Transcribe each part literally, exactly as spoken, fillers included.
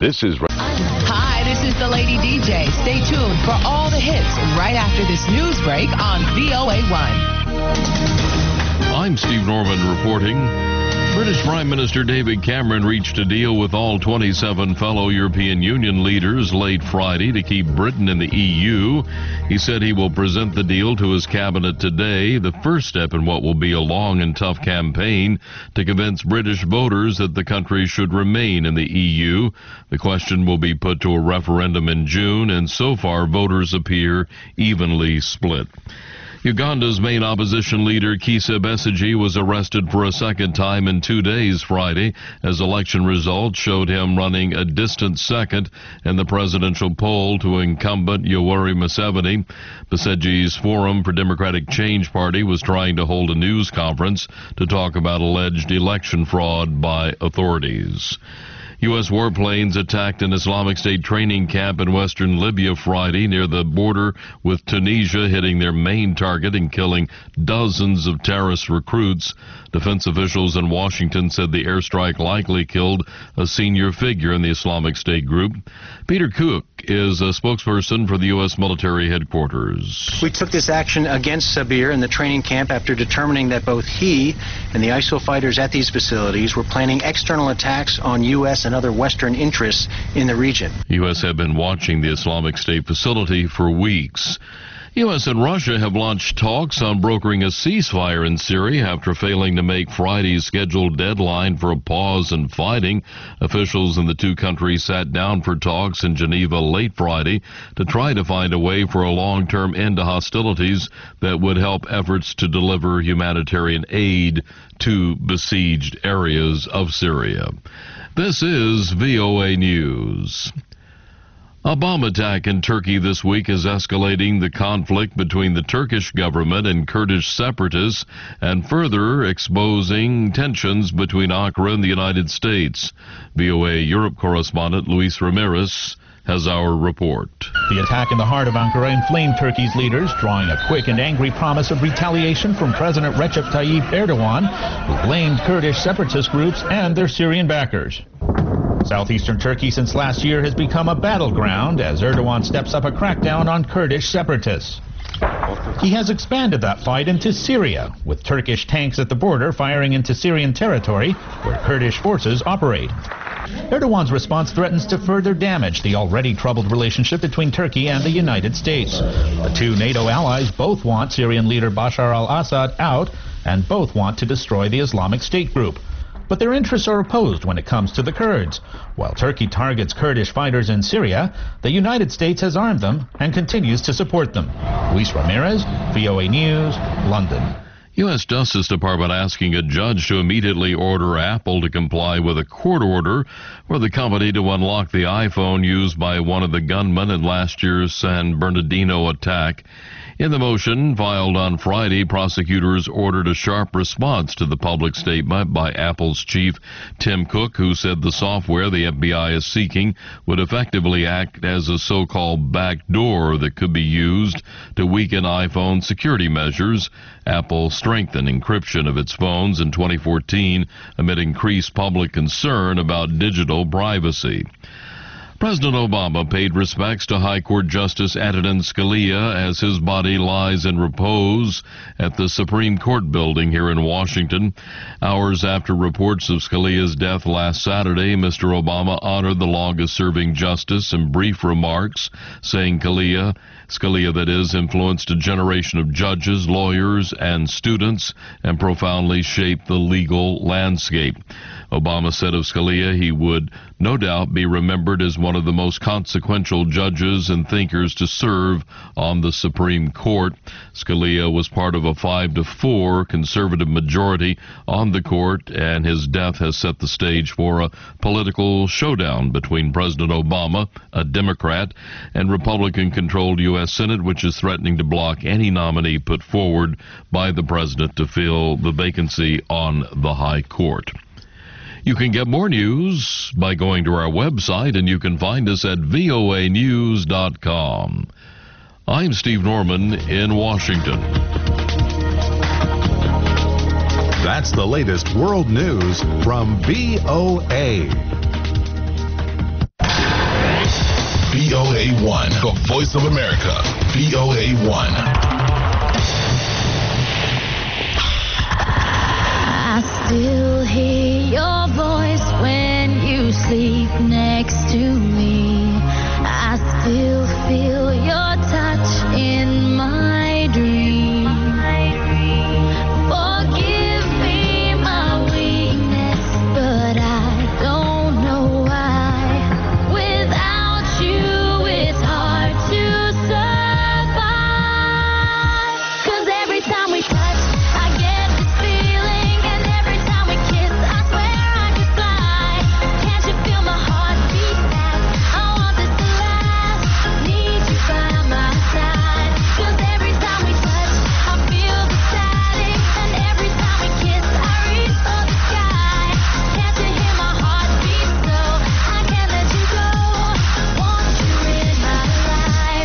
This is... Hi, this is the Lady D J. Stay tuned for all the hits right after this news break on V O A one. I'm Steve Norman reporting. British Prime Minister David Cameron reached a deal with all twenty-seven fellow European Union leaders late Friday to keep Britain in the E U. He said he will present the deal to his cabinet today, the first step in what will be a long and tough campaign to convince British voters that the country should remain in the E U. The question will be put to a referendum in June, and so far voters appear evenly split. Uganda's main opposition leader, Kizza Besigye, was arrested for a second time in two days Friday as election results showed him running a distant second in the presidential poll to incumbent Yoweri Museveni. Besigye's Forum for Democratic Change Party was trying to hold a news conference to talk about alleged election fraud by authorities. U S warplanes attacked an Islamic State training camp in western Libya Friday near the border with Tunisia, hitting their main target and killing dozens of terrorist recruits. Defense officials in Washington said the airstrike likely killed a senior figure in the Islamic State group. Peter Cook is a spokesperson for the U S military headquarters. We took this action against Sabir in the training camp after determining that both he and the I S I L fighters at these facilities were planning external attacks on U S and other Western interests in the region. U S have been watching the Islamic State facility for weeks. U S and Russia have launched talks on brokering a ceasefire in Syria after failing to make Friday's scheduled deadline for a pause in fighting. Officials in the two countries sat down for talks in Geneva late Friday to try to find a way for a long-term end to hostilities that would help efforts to deliver humanitarian aid to besieged areas of Syria. This is V O A News. A bomb attack in Turkey this week is escalating the conflict between the Turkish government and Kurdish separatists and further exposing tensions between Ankara and the United States. V O A Europe correspondent Luis Ramirez has our report. The attack in the heart of Ankara inflamed Turkey's leaders, drawing a quick and angry promise of retaliation from President Recep Tayyip Erdogan, who blamed Kurdish separatist groups and their Syrian backers. Southeastern Turkey since last year has become a battleground as Erdogan steps up a crackdown on Kurdish separatists. He has expanded that fight into Syria, with Turkish tanks at the border firing into Syrian territory where Kurdish forces operate. Erdogan's response threatens to further damage the already troubled relationship between Turkey and the United States. The two NATO allies both want Syrian leader Bashar al-Assad out, and both want to destroy the Islamic State group. But their interests are opposed when it comes to the Kurds. While Turkey targets Kurdish fighters in Syria, the United States has armed them and continues to support them. Luis Ramirez, V O A News, London. U S Justice Department asking a judge to immediately order Apple to comply with a court order for the company to unlock the iPhone used by one of the gunmen in last year's San Bernardino attack. In the motion filed on Friday, prosecutors ordered a sharp response to the public statement by Apple's chief Tim Cook, who said the software the F B I is seeking would effectively act as a so-called backdoor that could be used to weaken iPhone security measures. Apple strengthened encryption of its phones in twenty fourteen amid increased public concern about digital privacy. President Obama paid respects to High Court Justice Antonin Scalia as his body lies in repose at the Supreme Court building here in Washington. Hours after reports of Scalia's death last Saturday, Mister Obama honored the longest-serving justice in brief remarks, saying Scalia, Scalia, that is, influenced a generation of judges, lawyers, and students and profoundly shaped the legal landscape. Obama said of Scalia he would no doubt be remembered as one of the most consequential judges and thinkers to serve on the Supreme Court. Scalia was part of a five to four conservative majority on the court, and his death has set the stage for a political showdown between President Obama, a Democrat, and Republican-controlled U S Senate, which is threatening to block any nominee put forward by the president to fill the vacancy on the High Court. You can get more news by going to our website, and you can find us at V O A news dot com. I'm Steve Norman in Washington. That's the latest world news from V O A. O A one, the voice of America, V O A one. I still hear your voice when you sleep next to me. I still feel your touch in my dream. Forgive me my weakness, but I don't know why. Without you, it's hard to survive. 'Cause every time we touch, I get this feeling, and every time we kiss, I swear I could fly. Can't you feel my heart beat fast? I want this to last. Need you by my side. 'Cause every time we touch, I feel the static, and every time we kiss, I reach for the sky. Can't you hear my heart beat so? I can't let you go. Want you in my life.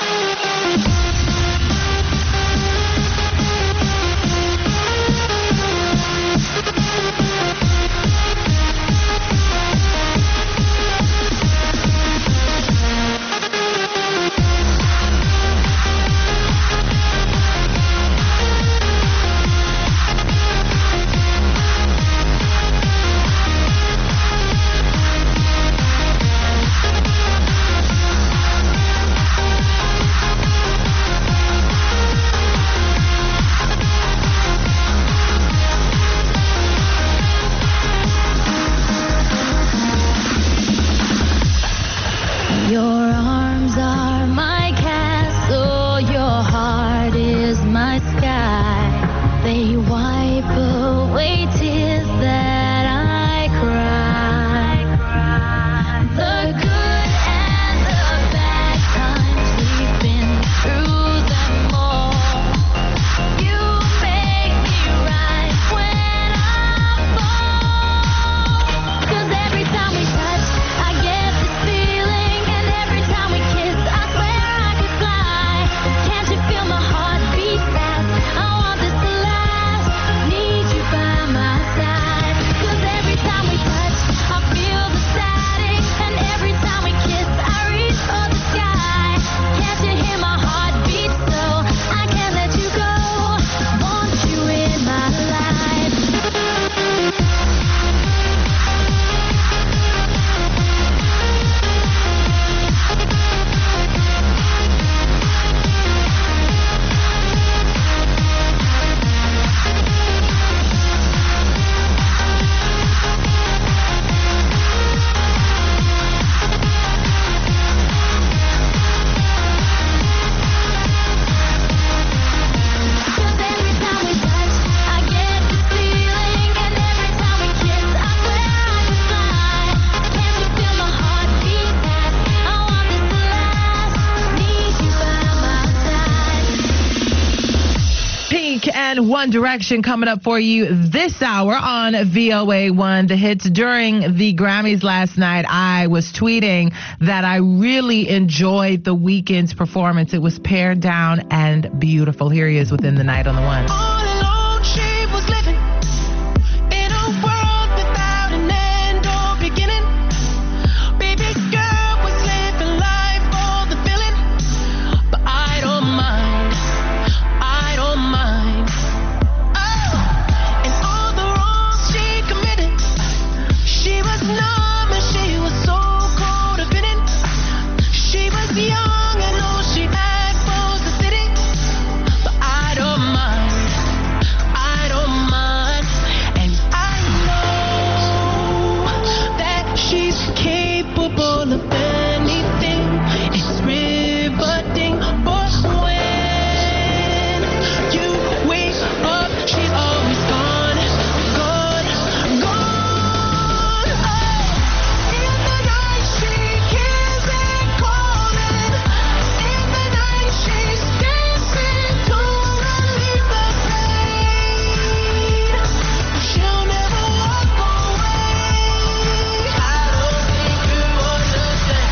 Your arms are my castle, your heart is my sky. They wipe away tears that I cry. The good and the bad times, we've been through them all. You make me rise when I fall. 'Cause every time we touch, I get this feeling, and every time we kiss, I swear I could fly. Can't you feel my heart beat fast? I want this to last. Need you by my side. 'Cause every time we touch, I feel the static, and every time we kiss, I reach for the sky. Can't you hear my heart beat so? I can't let you go. Want you in my life. Cause every time we touch, I get this feeling, and every time we kiss, I swear I could fly. Can't you feel my heart beat fast? I want this to last. Need you by my side. Pink and One Direction coming up for you this hour on V O A one. The hits during the Grammys last night. I was tweeting that I really enjoyed The Weeknd's performance. It was pared down and beautiful. Here he is within the night on the one. All alone she was living in a world without an end or beginning. Baby girl was living life for the feeling. But I don't mind, I don't mind. Oh, and all the wrongs she committed, she was numb and she was so codependent. She was young and all she had was the city. But I don't mind, I don't mind. And I know that she's capable of anything. It's riveting. But when you wake up, she's always gone, gone, gone. Oh, in the night she hears it calling. In the night she's dancing to relieve the pain. She'll never walk away. I don't think you understand.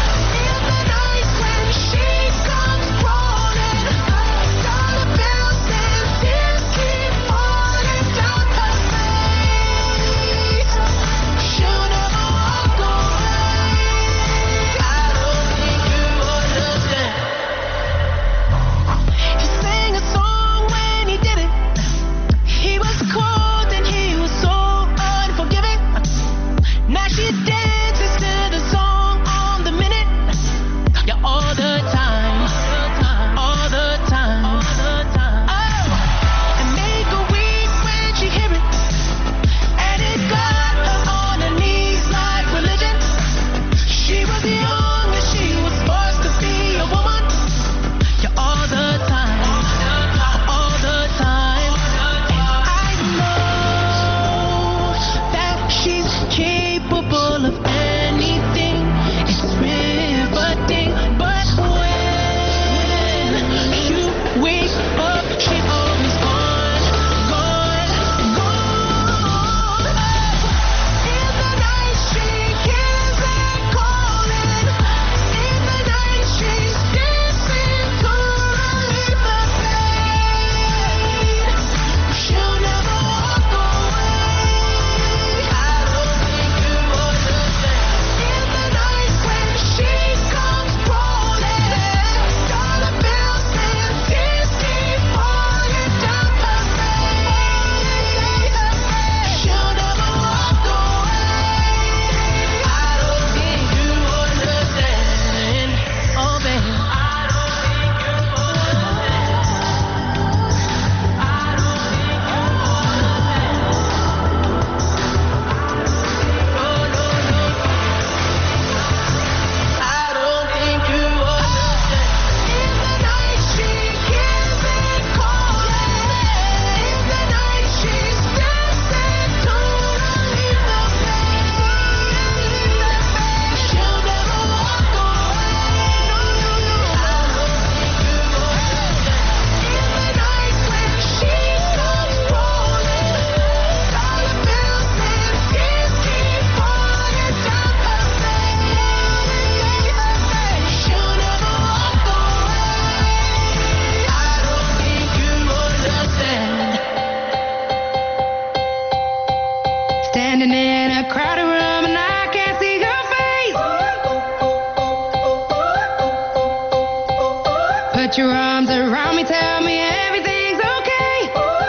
put your arms around me, tell me everything's okay.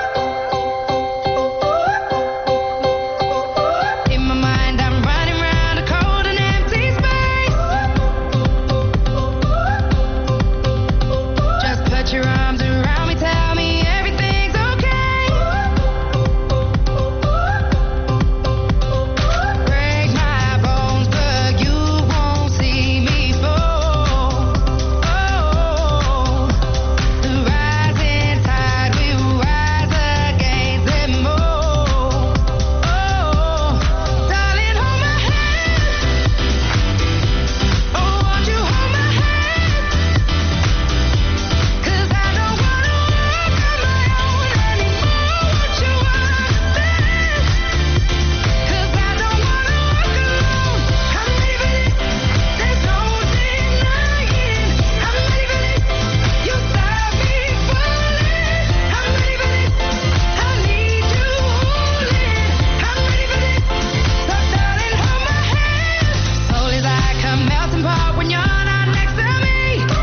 In my mind, I'm running round a cold and empty space. Just put your arms around me, tell me everything's okay. Break my bones, but you won't see me fall. Oh, the rising tide will rise against them all. Oh, darling, hold my hand. Oh, won't you hold my hand? 'Cause I don't wanna walk on my own anymore. Won't you understand? 'Cause I don't wanna walk alone. I'm ready for this. There's no denying. I'm ready for this. You stop me falling. I'm ready for this. I need you holding. I'm ready for this. So darling, hold my hand. Soul is like a melting pot when you're not next to me.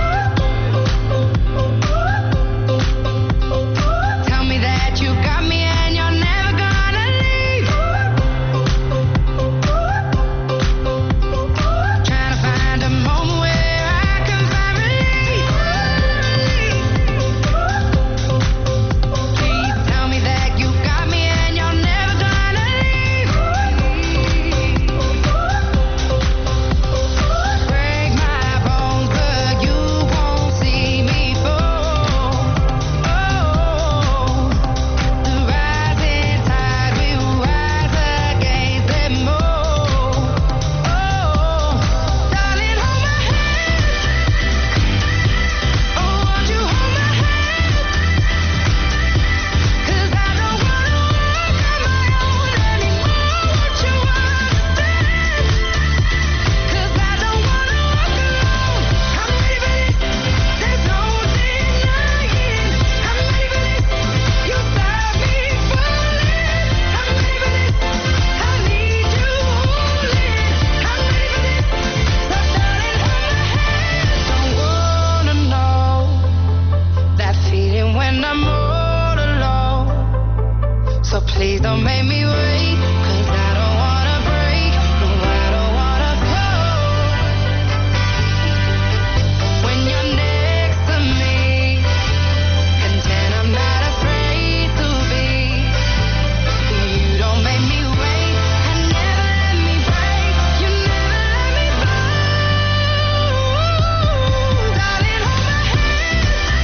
Tell me that you got me and you're never gonna leave. Trying to find a moment where I can find relief. Please tell me that you got me and you're never gonna leave. Break my bones, but you won't see me fall. Oh, the rising tide will rise against them all. Oh, darling, hold my hand. Oh, won't you hold my hand? 'Cause I don't wanna walk on my own anymore. Won't you understand? 'Cause I don't wanna walk alone. I'm ready for this. There's no denying. I'm ready for this. You stop me falling. I'm ready for this. I need you holding. I'm ready for this. So darling, hold my hand. Don't wanna know that feeling when I'm all alone. So please don't make me wait, 'cause I don't wanna break. No, I don't wanna go. When you're next to me, content I'm not afraid to be. You don't make me wait, and never let me break. You never let me fall. Darling, hold my hand.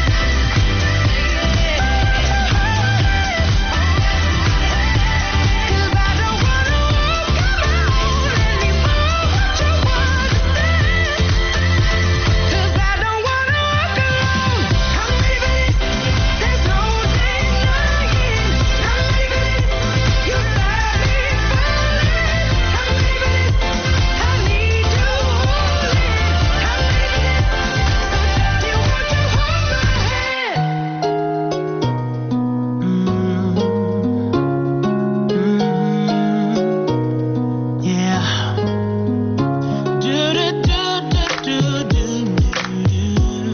'Cause I don't wanna walk on my own anymore. Won't you understand? 'Cause I don't wanna walk alone. I'm ready for this. There's no denying. I'm ready for this. You stop me falling. I'm ready for this. I need you holding. I'm ready for this. So darling, won't you hold my hand? Yeah. Do do do do do do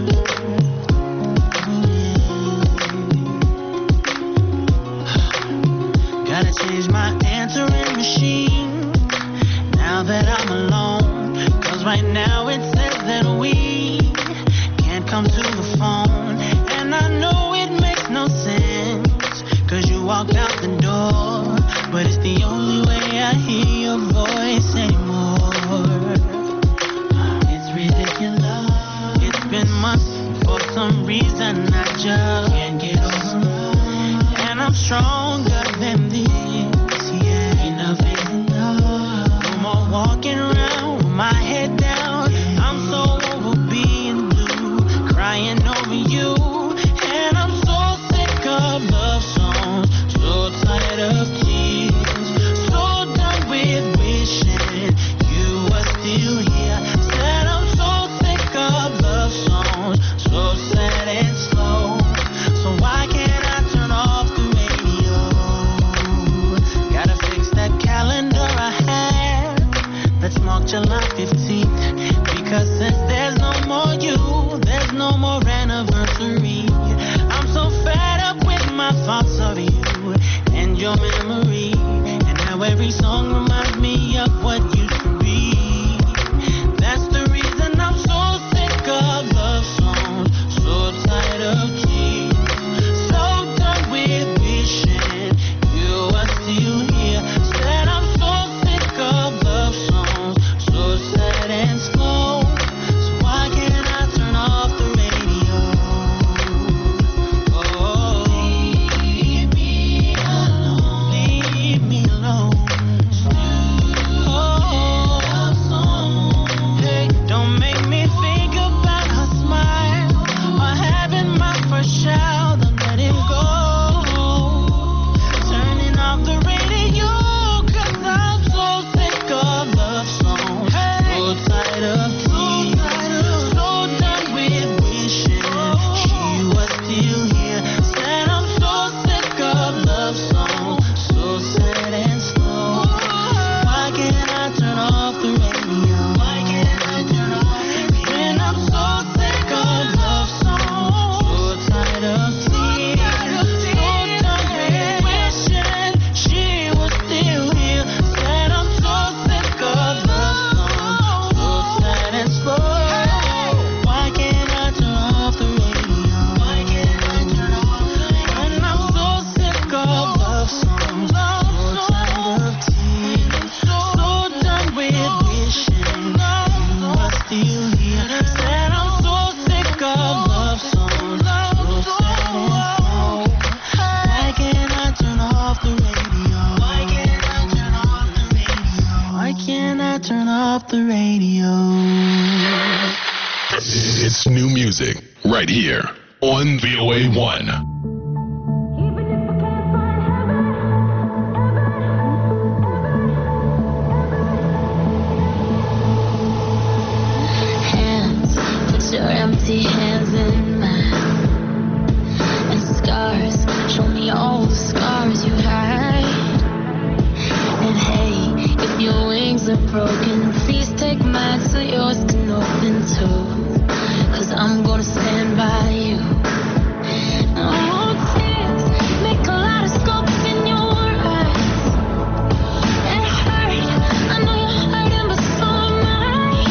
Gotta change my answering machine now that I'm alone. 'Cause right now it says that we can't come to the phone. And I know it makes no sense, 'cause you walked out the door. But it's the only way I hear your voice anymore. It's ridiculous. It's been months, for some reason I just can't get over. And I'm stronger than this, yeah. Enough is enough. No more walking around with my head down. I'm so over being blue, crying over you. And I'm so sick of love songs, so tired of tears, so done with wishing you were still here. Said I'm so sick of love songs, so sad and slow. So why can't I turn off the radio? It's new music right here on V O A one. Hands, put your empty hands in mine. And scars, show me all the scars you hide. And hey, if your wings are broken, please take mine so yours can open too. Cause I'm gonna stand by you. Oh, tears make a lot of scopes in your eyes. It hurt, I know you're hurting, but so am I.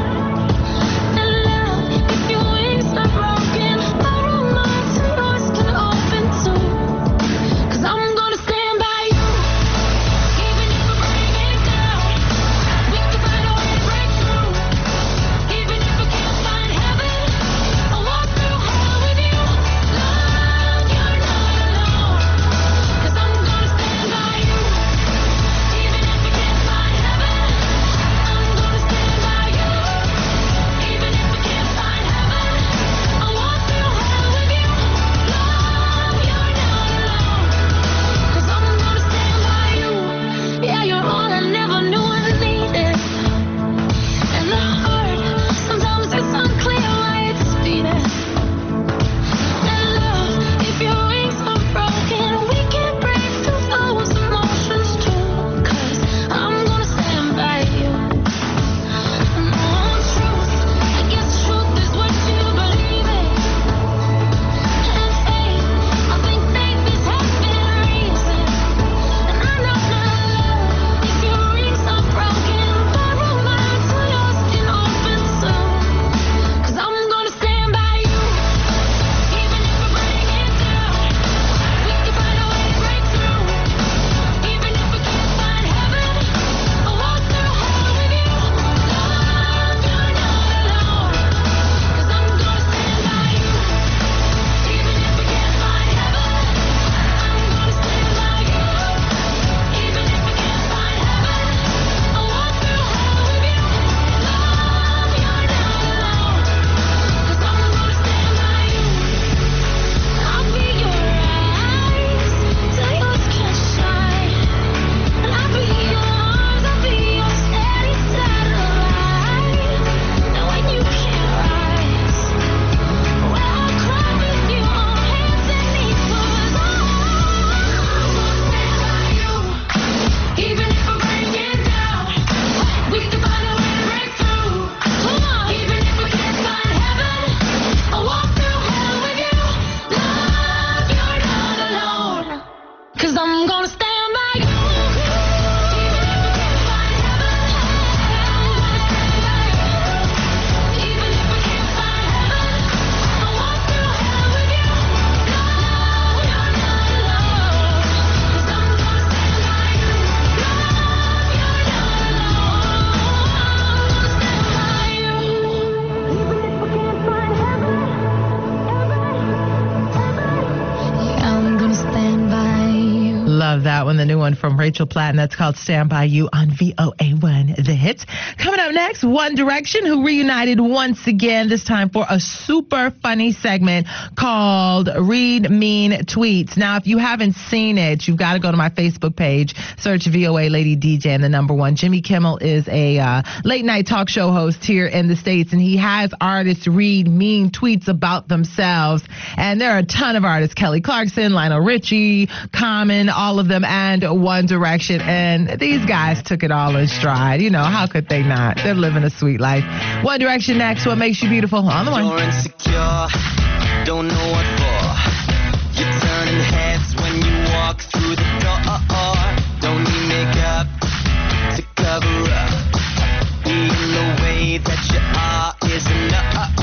And love, if your wings are broken, borrow mine so yours can open too. Cause I'm gonna stand by you. Even if we bring it down, we can find a way to break through. Even if we can't find heaven, I'll walk through hell with you. Love, you're not alone. Cause I'm gonna stand by you. Even if we can't find heaven, I'm gonna stand by you. Even if we can't find heaven, I'll walk through hell with you. Love, you're not alone. Cause I'm gonna stand by you. Yeah, you're all I never knew I needed. And the heart, sometimes it's unclear why it's beating. And love, if your wings are broken, we can break through those emotions too. Cause I'm gonna stand by you. No truth, I guess truth is what you believe in. And faith, I think faith is half in reason. And I know my love, if your wings are broken, borrow mine so yours can open soon. Cause I'm gonna stand by you. Even if we bring it down, we can find a way to break through. Even if we can't find heaven, I'll walk through hell with you. Love, you're not alone. Cause I'm gonna stand by you. Even if we can't find heaven, I'm gonna stand by you. Even if we can't find heaven, I'll walk through hell with you. Love, you're not alone. Cause I'm gonna stand by you. I'll be your eyes till yours can't shine. And I'll be your arms, I'll be your steady satellite. And when you can't rise, well, I'll cry with you on hands and knees. Cause I'm gonna stand by you. Even if I break it down, we can find a way to break through. Come on, even if we can't find heaven, I'll walk through hell with you. Love, you're not alone. Cause I'm gonna stand by you. Even if we can't find heaven, I'm gonna stand by you. Even if we can't find heaven, I'll walk through hell with you. Love, you're not alone. Cause I'm gonna stand by you. Love, you're not alone. I'm gonna stand by you. Even if we can't find heaven, yeah, I'm gonna stand by you. Love that one, the new one from Rachel Platt, and that's called Stand By You on V O A one, The Hits. Coming up next, One Direction, who reunited once again, this time for a super funny segment called Read Mean Tweets. Now, if you haven't seen it, you've got to go to my Facebook page, search V O A Lady D J and the number one. Jimmy Kimmel is a uh, late night talk show host here in the States, and he has artists read mean tweets about themselves. And there are a ton of artists, Kelly Clarkson, Lionel Richie, Common, all of them, and One Direction. And these guys took it all in stride. You know, how could they not? They're living a sweet life. One Direction next. What makes you beautiful? On the one. You're insecure, don't know what for. You're turning heads when you walk through the door. Don't need makeup to cover up. Being the way that you are is enough.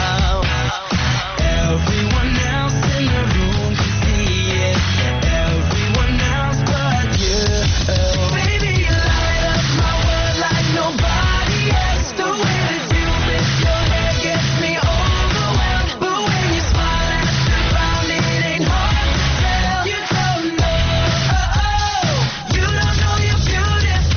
Everyone else in the room can see it. Everyone else but you. Baby, you light up my world like nobody else. The way that you lift your hair gets me overwhelmed. But when you smile at the ground, it ain't hard to tell. You don't know, you don't know you're beautiful.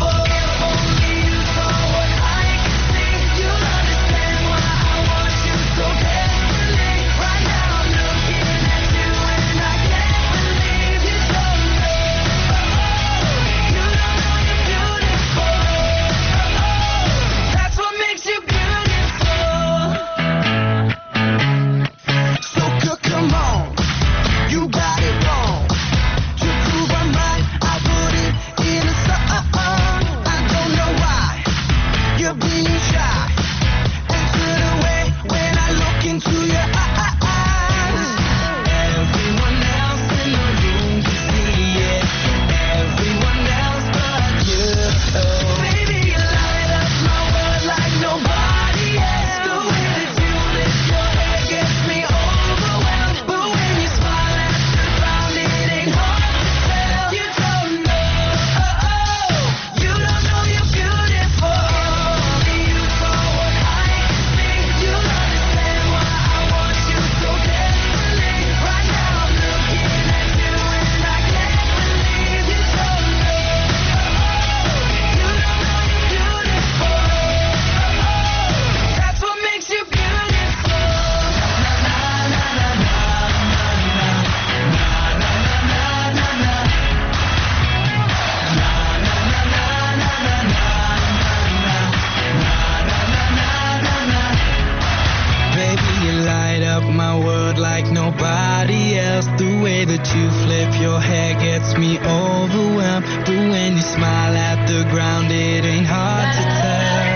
like nobody else. The way that you flip your hair gets me overwhelmed. But when you smile at the ground, it ain't hard to tell.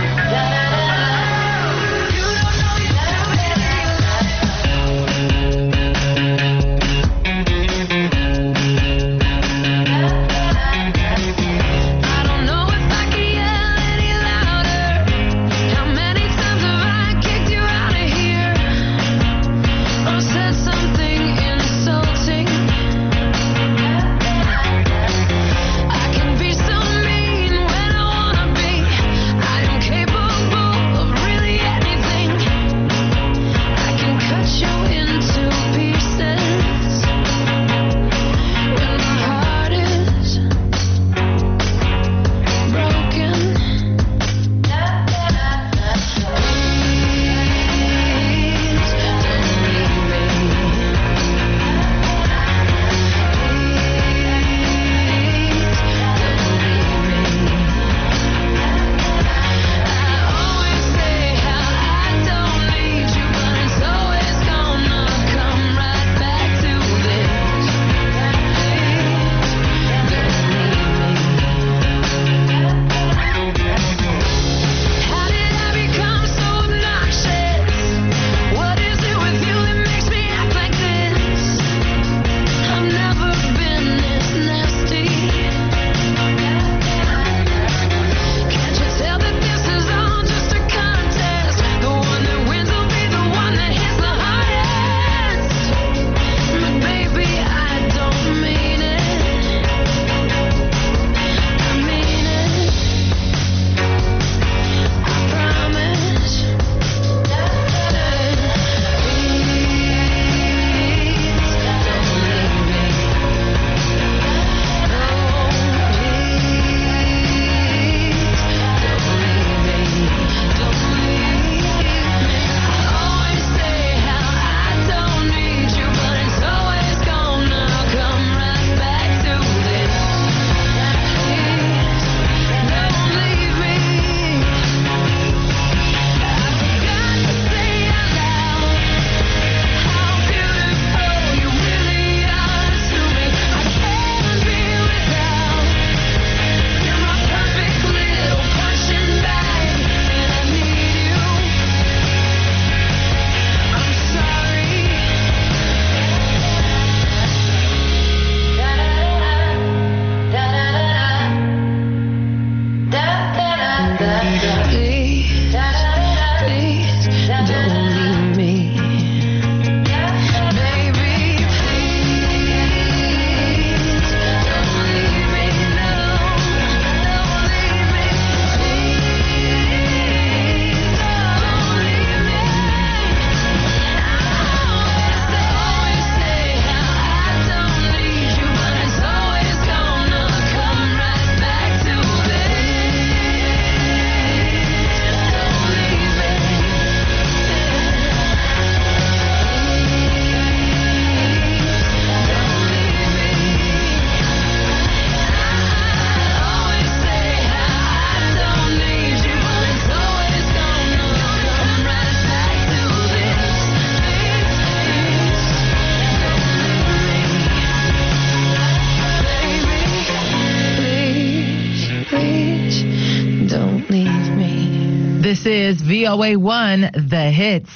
This is V O A one, The Hits.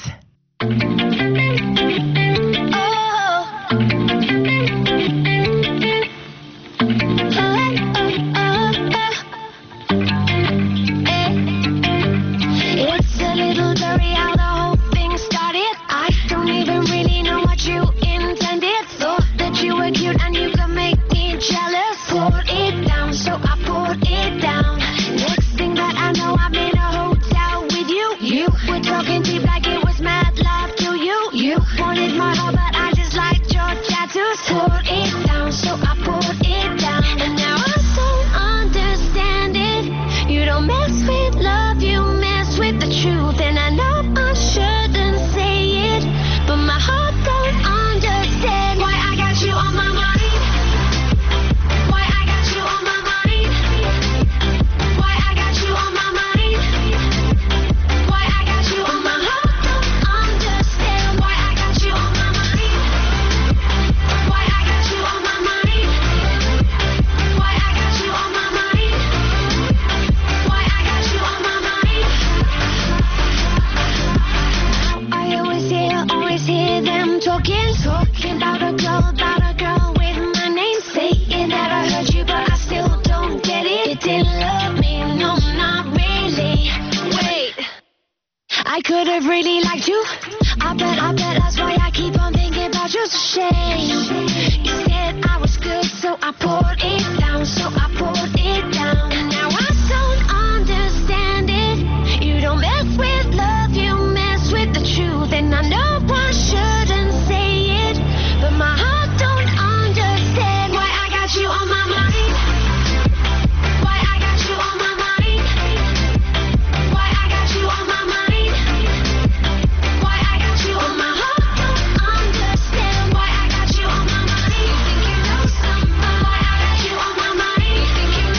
It's a little blurry how the whole thing started. I don't even really know what you intended. Thought that you were cute and you could make me jealous. Poured it down, so I poured it down. Next thing that I know, I'm in a hotel with you. You were talking deep like it was mad love to you. You wanted my heart, but I just liked your tattoos. Poured it down, so I poured it down. And now I don't understand it. You don't mess with love, you mess with the truth. And I know I shouldn't say it, but my heart don't understand why I got you on my mind. Why I got you on my mind. Why I got you on my mind. Why I got you on my heart don't understand why I got you on my mind. talking, talking about a girl, about a girl with my name. Saying that I heard you, but I still don't get it. You didn't love me, no, not really. Wait, I could have really liked you. I bet, I bet that's why I keep on thinking about you. It's a shame. You said I was good, so I poured it down, so I poured it down. And now I don't understand it. You don't mess with love, you mess with the truth. And I know I shouldn't say it, but my heart don't understand why I got you on my mind. Why I got you on my mind. Why I got you on my mind. Why I got you on my heart don't understand why I got you on my mind. You think you know somebody? Why I got you on my mind. You think you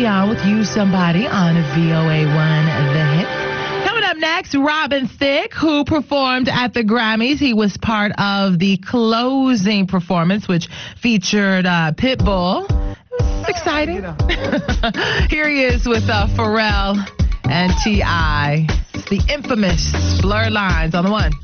we on with You Somebody on V O A one The Hit. Coming up next, Robin Thicke, who performed at the Grammys. He was part of the closing performance, which featured uh, Pitbull. It was exciting. Here he is with uh, Pharrell and T I It's the infamous Blurred Lines on the one.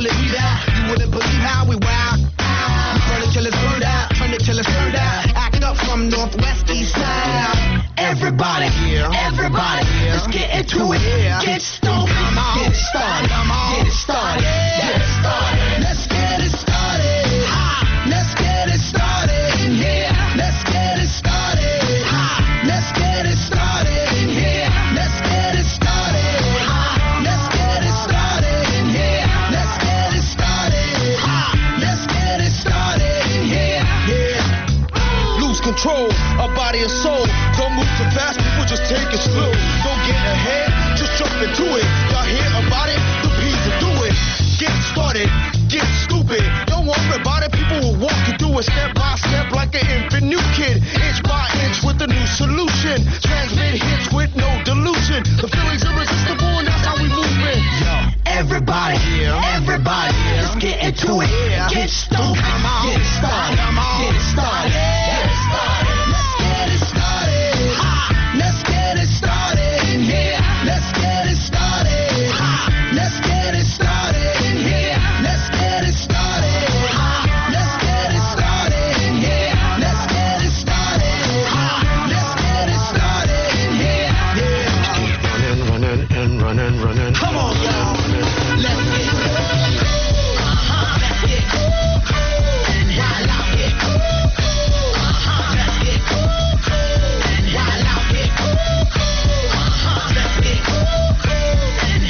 Till it's burned out, turn it till it's turned out. Act up. up from Northwest East Side. Everybody, everybody, let's get into it. Get stoked, get it started, get it started, get it started. Let's get it started. Let's get it started in here. Let's get it started. Let's get it started in here. Let's get it started. Let's get it started in here. Let's get it started. Let's get it started in here. Yeah. Lose control of body and soul. Don't move too fast, people just take it slow. Don't get ahead, just jump into it. Y'all hear about it? The P's will do it. Get started, get stupid. Don't worry about it, people will walk you through it step by step like an infant new kid. Inch by inch with a new solution. Transmit hits with no delusion. The feeling's irresistible and that's how we move it. Yo, Everybody, everybody, let's get into it. Get stoked, get it started, get it started, get it started. Let's get it started. Let's get it started in here. Let's get it started. Let's get it started in here. Let's get it started. Let's get it started in here. Let's get it started. Let's get it started in here. running, running, and running, running. Come on, y'all. Let's get it. Let's get it. And while out here. Let's get it. And while out here. Let's get it. And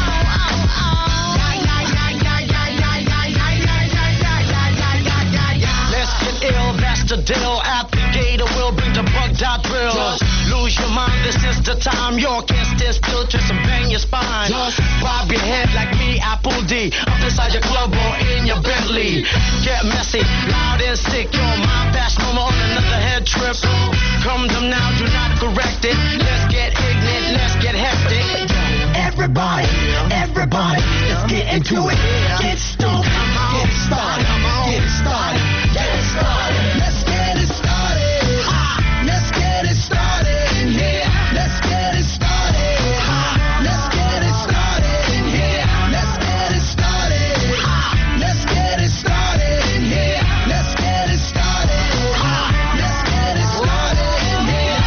let's get ill, that's the deal. Applicator will bring the bug dot drills. Lose your mind, this is the time. You can't stand still, twist and bang your spine. Bob your head like me, Apple D. Up inside your club or in your Bentley. Get messy, loud and sick. Your mind fast, no more on another head trip. Come them now, do not correct it. Let's get ignorant, let's get hectic. Everybody, everybody, let's get into it. Get stoked, get it started, get it started, get it started. Let's get it started. Let's get it started in here. Let's get it started. Let's get it started in here. Let's get it started. Let's get it started in here. Let's get it started. Let's get it started in here.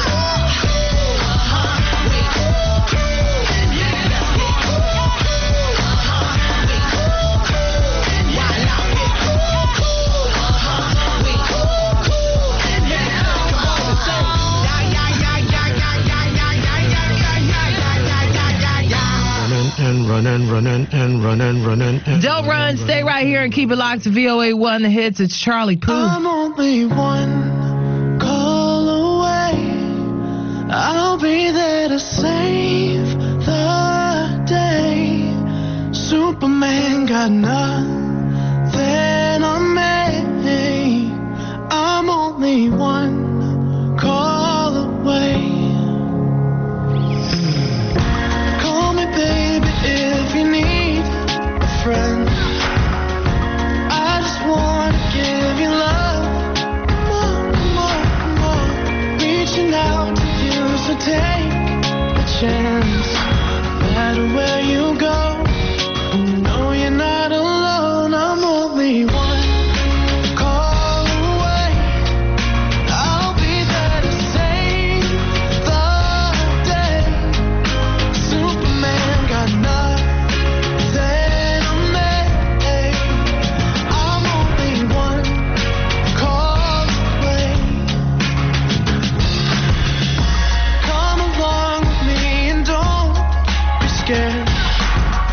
And running, running, and running, running. And Don't run. Stay right here and keep it locked to V O A one The Hits. It's Charlie Puth. I'm only one call away. I'll be there to save the day. Superman got nothing on me. I'm only one call away. Call me, baby, if you need a friend. I just wanna give you love. Come on, come on, come on. Reaching out to you, so take a chance. No matter where you go, know you're not alone. I'm only one call away. I'll be there to save the day. Superman got nothing on me. I'm only one call away. Come along with me and don't be scared.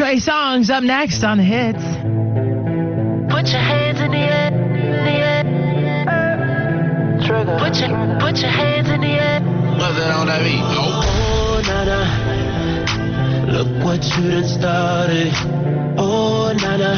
Trey Songz up next on the hits. Put your hands in the air, in the air. Trigger. Put your, put your hands in the air. What's that on that beat? Oh, nana, look what you done started. Oh, nana,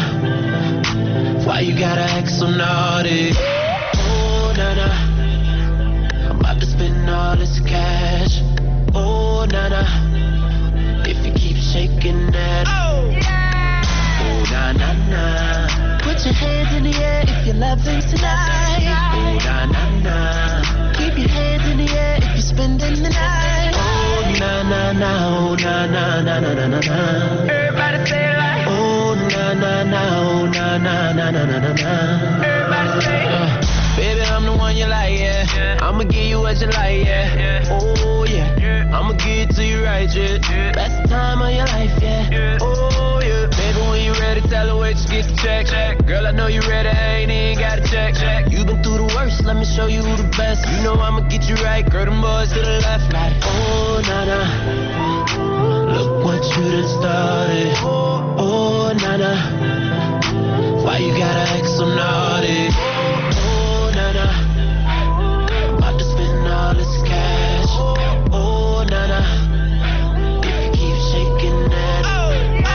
why you gotta act so naughty? Oh, nana, I'm about to spend all this cash. Oh, nana, if you keep shaking that. Oh, yeah. Oh, na na na. Put your hands in the air if you're loving tonight. Oh, na na na. Keep your hands in the air if you're spending the night. Oh, na na na. Oh, na na na na na na na. Everybody say it like. Oh, na na na. Oh, na na na na na na na. Everybody say it. Uh, baby, I'm the one you like, yeah. yeah. I'ma give you what you like, yeah. yeah. Oh yeah. yeah. I'ma give it to you right, yeah. yeah. Best time of your life, yeah. yeah. Oh yeah. Baby, when you ready, tell her wait, just get the check. check. Girl, I know you ready, I ain't even gotta check. check. You been through the worst, let me show you who the best. You know I'ma get you right, girl, them boys to the left, like. Oh nana, look what you done started. Oh nana, why you gotta act so naughty? Oh nana, I'm about to spend all this cash. Oh nana, if you keep shaking that. Oh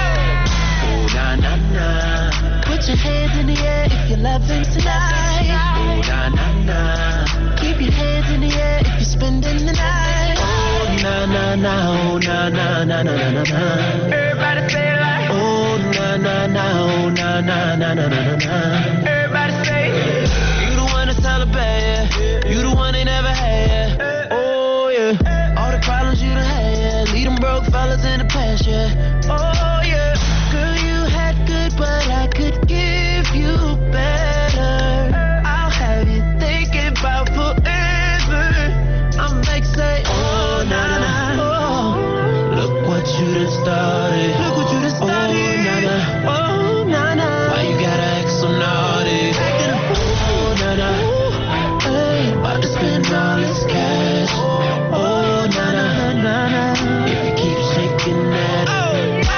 na na na, put your hands in the air if you're loving tonight. Oh na na na, keep your hands in the air if you're spending the night. Oh na na na, oh na na na na na na na. Everybody say it like. Oh na na na, oh na na na na na na na. Everybody say it. You the one that's hella bad, yeah. You the one they never had, yeah. Oh yeah. All the problems you done had, yeah. Leave them broke fellas in the past, yeah. Oh yeah. Girl, you had good, but I could give you better. I'll have you thinking about forever. I'm like say, oh na na, oh. Look what you done started. Look what you done started. Oh na na, oh na na. Why you gotta act so naughty? Oh na na, hey, about to spend all this cash. Oh na na na na. If you keep shaking that. Oh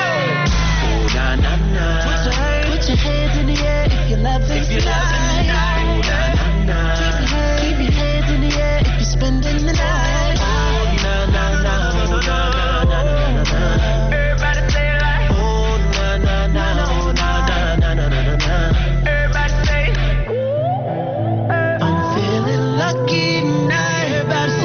na na na. Put your hands in the air if you're loving tonight. Oh na na na. Keep your hands in the air if you're spending the night. Oh na na na. Oh na na na na na na. Everybody say it like. Oh na na na. Oh na na na na na na. Everybody say. I'm feeling lucky now. Everybody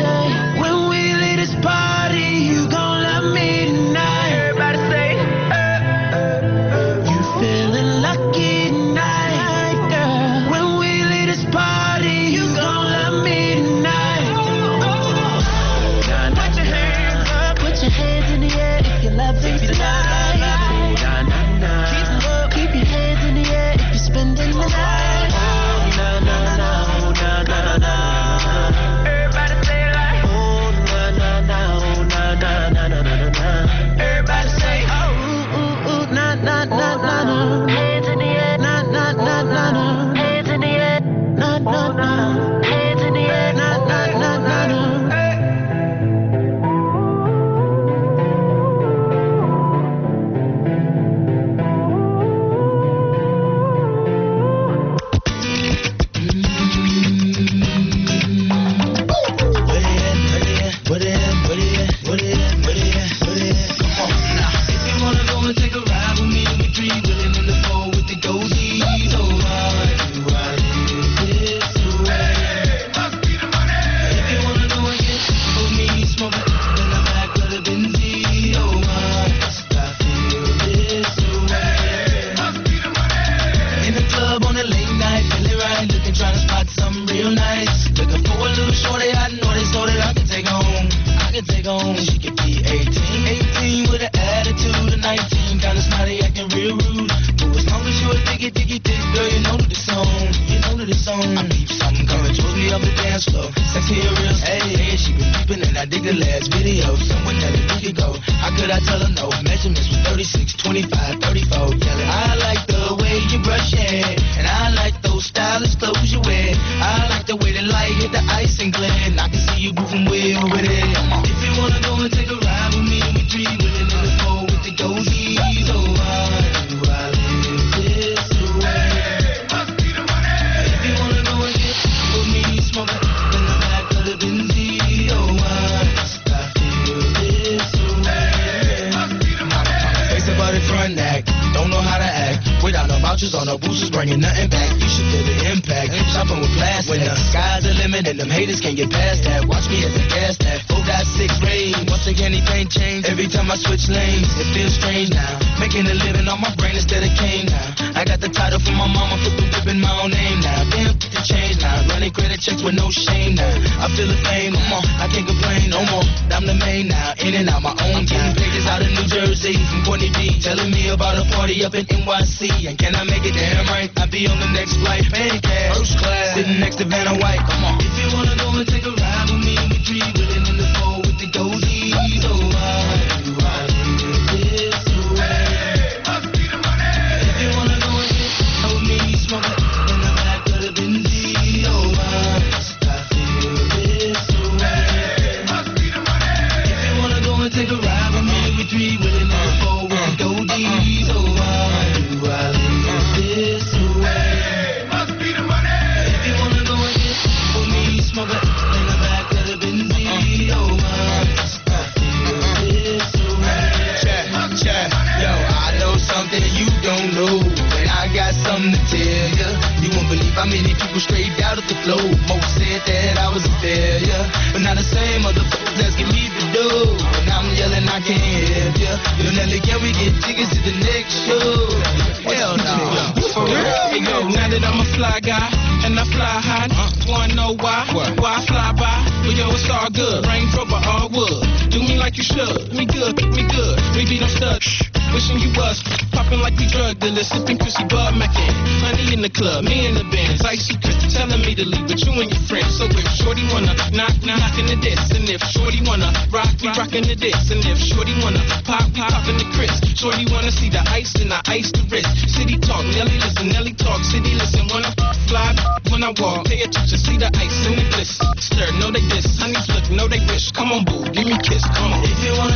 of the dance floor. Sexy and real, hey, hey, she been peeping and I dig the last video. Someone that we could go. How could I tell her no? Measurements was thirty-six, twenty-five, thirty-four. Yelling, I like the way you brush your hair, and I like those stylish clothes you wear. I like the way the light hit the ice and glare, and I can see you moving way over there. If you wanna go and take a ride with me, we three women in the four with the goldies. Oh, why do I live this way? If you wanna go and get with me, smoke it in the back of the Benzie. Oh, why must I feel this way? Face about the front act, don't know how to act. Without no vouchers or no boosters, bringing nothing back. You should feel the impact. Shopping with class when the sky's the limit and them haters can't get past that. Watch me as a gas tap. four got six range. Once again, anything change. Every time I switch lanes, it feels strange now. Making a living on my brain instead of cane now. I got the title from my mama, flip the whip in my own name now. Damn, the change now. Running credit checks with no shame now. I feel the fame, come on. I can't complain no more. I'm the main now. In and out my own time. Pages out of New Jersey from Courtney B. Telling me about a party up in N Y C. And can I make it damn right? I'll be on the next flight. Paying cash. First class. Sitting next to Vanna White. Come on. If you wanna go and take a ride with me, we three willing in the four with the goldies. Oh, why do I live this way? If you wanna go and get with me, smoke it in the back of the Benzie. Oh, why must I feel this way? If you wanna go and take a ride with me, we three willing in the four with the goldies. Oh, why do I live this way? If you wanna go and get with me, smoke it in the back of the Benzie. Oh, why must I feel this way? Check, check, yo, I know something you don't know, and I got something to tell ya. You won't believe how many people straight out of the flow. Most said that I was a failure, but now the same motherfuckers asking me to do. And I'm yelling, I can't help ya. Yo, Nelly, can we get tickets to the next show? Hell no. For real? Hey, yo, now that I'm a fly guy, and I fly high, wanna know why? Why I fly by? Well, yo, it's all good. Range Rover, all wood. Do me like you should. Me good, me good. We be no stud. Wishing you was popping like we drug dealers, sipping Chrissy Bud Mackin. Honey in the club, me in the bands, icy Chris telling me to leave with you and your friends. So if Shorty wanna knock, knock in the diss, and if Shorty wanna rock, we rockin' the diss, and if Shorty wanna pop, we poppin' the Chris. Shorty wanna see the ice, then I ice the wrist. City talk, Nelly listen, Nelly talk, city listen. Wanna fly when I walk, pay attention, see the ice and the bliss. Stir, know they diss, honeys look, know they wish. Come on, boo, give me a kiss, come on. If you wanna